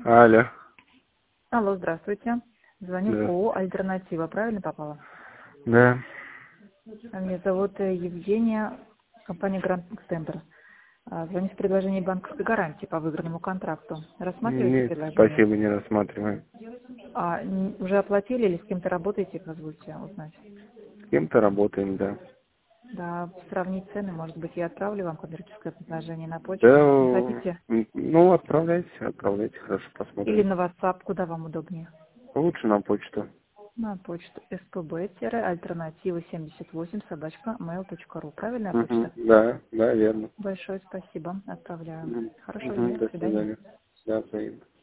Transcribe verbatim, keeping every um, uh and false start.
Алло. Алло, здравствуйте. Звоню в Да. ООО «Альтернатива». Правильно попала? Да. Меня зовут э, Евгения, компания «Гранд Центр». А, Звоню с предложением банковской гарантии по выигранному контракту. Рассматриваете Нет, предложение? спасибо, не рассматриваем. А н- уже оплатили или с кем-то работаете, позвольте узнать? С кем-то работаем, да. Да, сравнить цены, может быть, я отправлю вам коммерческое предложение на почту. Да, Не хотите? м, ну, отправляйте, отправляйте, хорошо, Или посмотрим. на WhatsApp, куда вам удобнее? Лучше на почту. На почту spb-альтернатива семьдесят восемь собачка mail точка ру. Правильная Угу. почта? Да, да, верно. Большое спасибо. Отправляю. Угу. Хорошего Угу. дня. До До свидания. свидания. Да, взаимно.